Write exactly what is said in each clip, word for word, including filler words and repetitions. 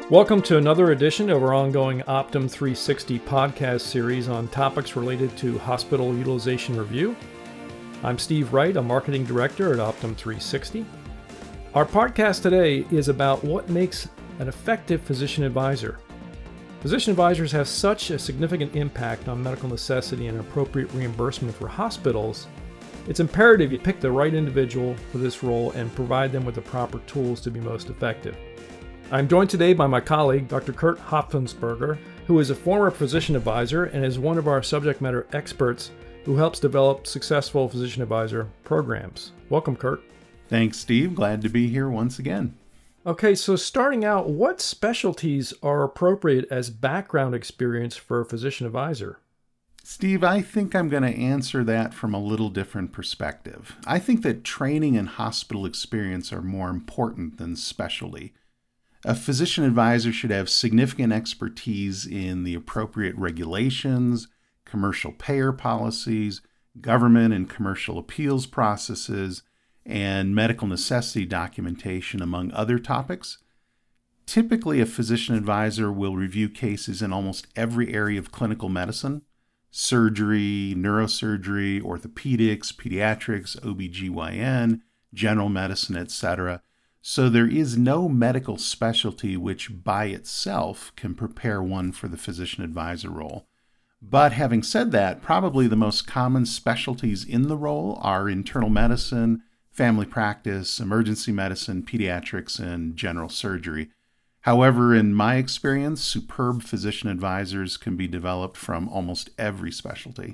Welcome to another edition of our ongoing Optum three sixty podcast series on topics related to hospital utilization review. I'm Steve Wright, a marketing director at Optum three sixty. Our podcast today is about what makes an effective physician advisor. Physician advisors have such a significant impact on medical necessity and appropriate reimbursement for hospitals. It's imperative you pick the right individual for this role and provide them with the proper tools to be most effective. I'm joined today by my colleague, Doctor Kurt Hopfensperger, who is a former physician advisor and is one of our subject matter experts who helps develop successful physician advisor programs. Welcome, Kurt. Thanks, Steve. Glad to be here once again. Okay, so starting out, what specialties are appropriate as background experience for a physician advisor? Steve, I think I'm going to answer that from a little different perspective. I think that training and hospital experience are more important than specialty. A physician advisor should have significant expertise in the appropriate regulations, commercial payer policies, government and commercial appeals processes, and medical necessity documentation, among other topics. Typically, a physician advisor will review cases in almost every area of clinical medicine: surgery, neurosurgery, orthopedics, pediatrics, O B G Y N, general medicine, et cetera. So there is no medical specialty which by itself can prepare one for the physician advisor role. But having said that, probably the most common specialties in the role are internal medicine, family practice, emergency medicine, pediatrics, and general surgery. However, in my experience, superb physician advisors can be developed from almost every specialty.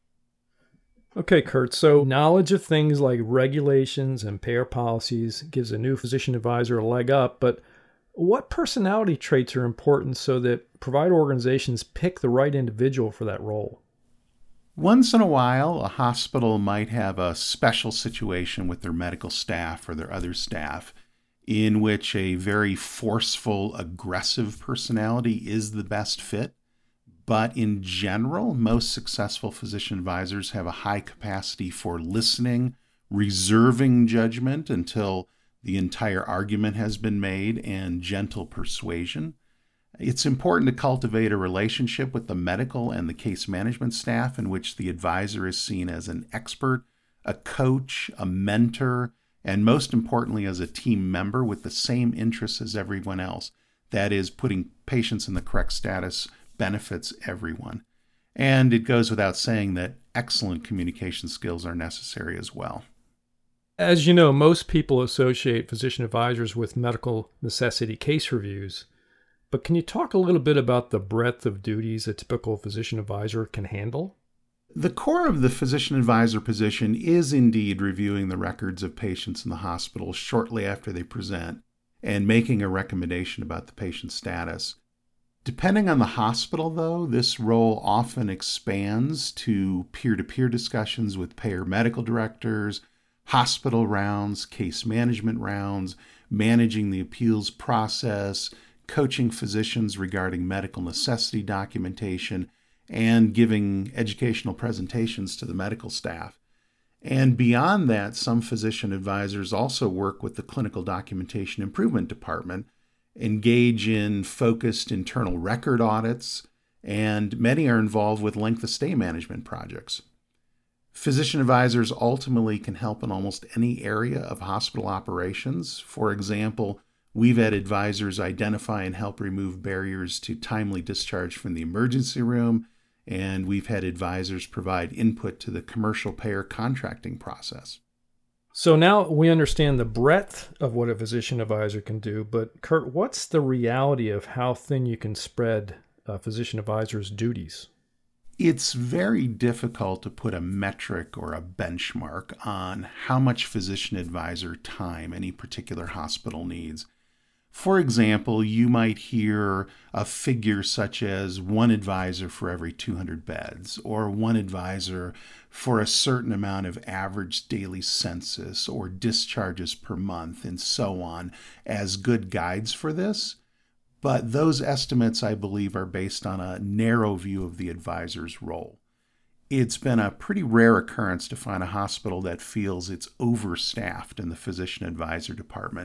Okay, Kurt, so knowledge of things like regulations and payer policies gives a new physician advisor a leg up, but what personality traits are important so that provider organizations pick the right individual for that role? Once in a while, a hospital might have a special situation with their medical staff or their other staff in which a very forceful, aggressive personality is the best fit. But in general, most successful physician advisors have a high capacity for listening, reserving judgment until the entire argument has been made, and gentle persuasion. It's important to cultivate a relationship with the medical and the case management staff in which the advisor is seen as an expert, a coach, a mentor, and most importantly, as a team member with the same interests as everyone else. That is, putting patients in the correct status benefits everyone. And it goes without saying that excellent communication skills are necessary as well. As you know, most people associate physician advisors with medical necessity case reviews, but can you talk a little bit about the breadth of duties a typical physician advisor can handle? The core of the physician advisor position is indeed reviewing the records of patients in the hospital shortly after they present and making a recommendation about the patient's status. Depending on the hospital, though, this role often expands to peer-to-peer discussions with payer medical directors, hospital rounds, case management rounds, managing the appeals process, coaching physicians regarding medical necessity documentation, and giving educational presentations to the medical staff. And beyond that, some physician advisors also work with the Clinical Documentation Improvement Department, engage in focused internal record audits, and many are involved with length of stay management projects. Physician advisors ultimately can help in almost any area of hospital operations. For example, we've had advisors identify and help remove barriers to timely discharge from the emergency room, and we've had advisors provide input to the commercial payer contracting process. So now we understand the breadth of what a physician advisor can do, but Kurt, what's the reality of how thin you can spread a physician advisor's duties? It's very difficult to put a metric or a benchmark on how much physician advisor time any particular hospital needs. For example, you might hear a figure such as one advisor for every two hundred beds, or one advisor for a certain amount of average daily census or discharges per month, and so on, as good guides for this. But those estimates, I believe, are based on a narrow view of the advisor's role. It's been a pretty rare occurrence to find a hospital that feels it's overstaffed in the physician advisor department.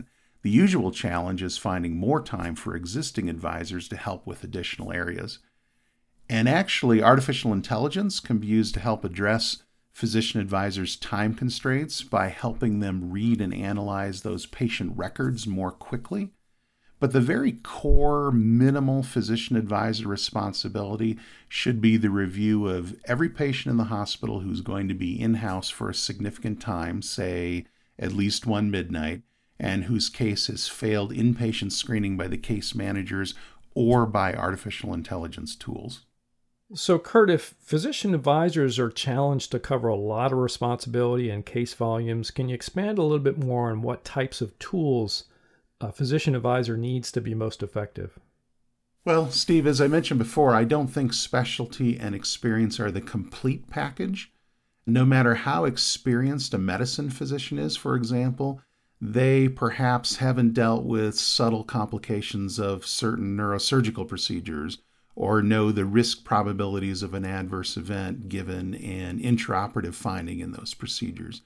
The usual challenge is finding more time for existing advisors to help with additional areas. And actually, artificial intelligence can be used to help address physician advisors' time constraints by helping them read and analyze those patient records more quickly. But the very core minimal physician advisor responsibility should be the review of every patient in the hospital who's going to be in-house for a significant time, say at least one midnight, and whose case has failed inpatient screening by the case managers or by artificial intelligence tools. So, Kurt, if physician advisors are challenged to cover a lot of responsibility and case volumes, can you expand a little bit more on what types of tools a physician advisor needs to be most effective? Well, Steve, as I mentioned before, I don't think specialty and experience are the complete package. No matter how experienced a medicine physician is, for example, they perhaps haven't dealt with subtle complications of certain neurosurgical procedures or know the risk probabilities of an adverse event given an intraoperative finding in those procedures.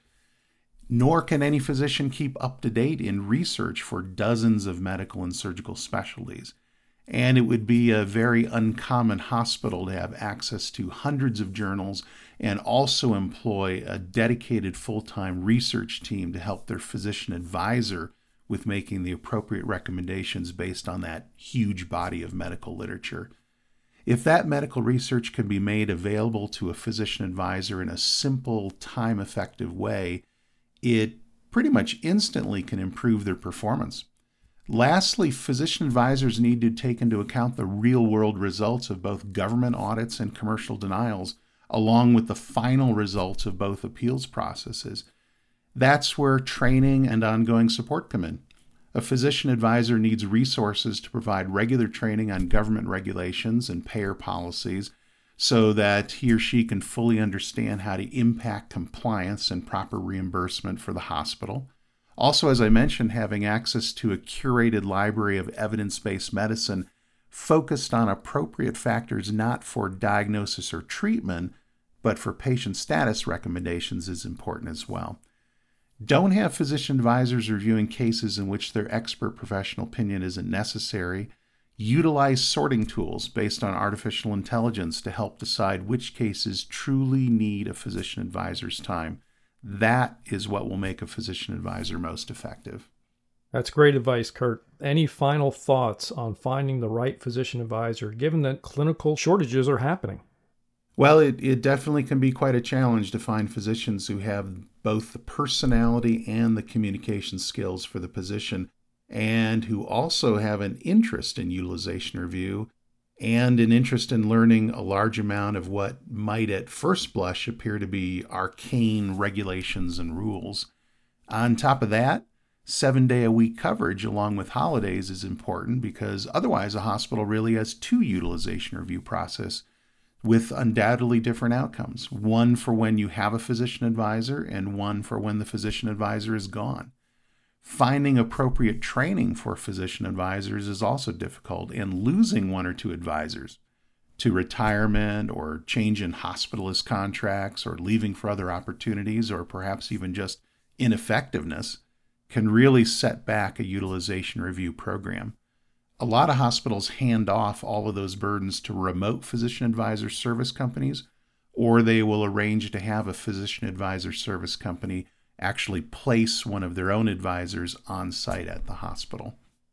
Nor can any physician keep up to date in research for dozens of medical and surgical specialties. And it would be a very uncommon hospital to have access to hundreds of journals and also employ a dedicated full-time research team to help their physician advisor with making the appropriate recommendations based on that huge body of medical literature. If that medical research can be made available to a physician advisor in a simple, time-effective way, it pretty much instantly can improve their performance. Lastly, physician advisors need to take into account the real-world results of both government audits and commercial denials, along with the final results of both appeals processes. That's where training and ongoing support come in. A physician advisor needs resources to provide regular training on government regulations and payer policies so that he or she can fully understand how to impact compliance and proper reimbursement for the hospital. Also, as I mentioned, having access to a curated library of evidence-based medicine focused on appropriate factors not for diagnosis or treatment, but for patient status recommendations is important as well. Don't have physician advisors reviewing cases in which their expert professional opinion isn't necessary. Utilize sorting tools based on artificial intelligence to help decide which cases truly need a physician advisor's time. That is what will make a physician advisor most effective. That's great advice, Kurt. Any final thoughts on finding the right physician advisor, given that clinical shortages are happening? Well, it, it definitely can be quite a challenge to find physicians who have both the personality and the communication skills for the position, and who also have an interest in utilization review and an interest in learning a large amount of what might at first blush appear to be arcane regulations and rules. On top of that, seven-day-a-week coverage along with holidays is important because otherwise a hospital really has two utilization review processes with undoubtedly different outcomes. One for when you have a physician advisor and one for when the physician advisor is gone. Finding appropriate training for physician advisors is also difficult, and losing one or two advisors to retirement or change in hospitalist contracts or leaving for other opportunities or perhaps even just ineffectiveness can really set back a utilization review program. A lot of hospitals hand off all of those burdens to remote physician advisor service companies, or they will arrange to have a physician advisor service company actually place one of their own advisors on site at the hospital.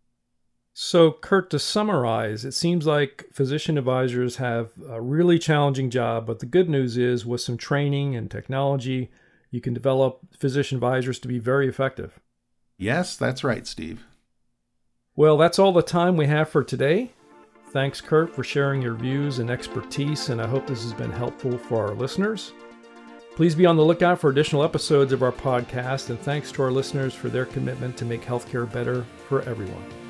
So, Kurt, to summarize, it seems like physician advisors have a really challenging job, but the good news is with some training and technology, you can develop physician advisors to be very effective. Yes, that's right, Steve. Well, that's all the time we have for today. Thanks, Kurt, for sharing your views and expertise, and I hope this has been helpful for our listeners. Please be on the lookout for additional episodes of our podcast, and thanks to our listeners for their commitment to make healthcare better for everyone.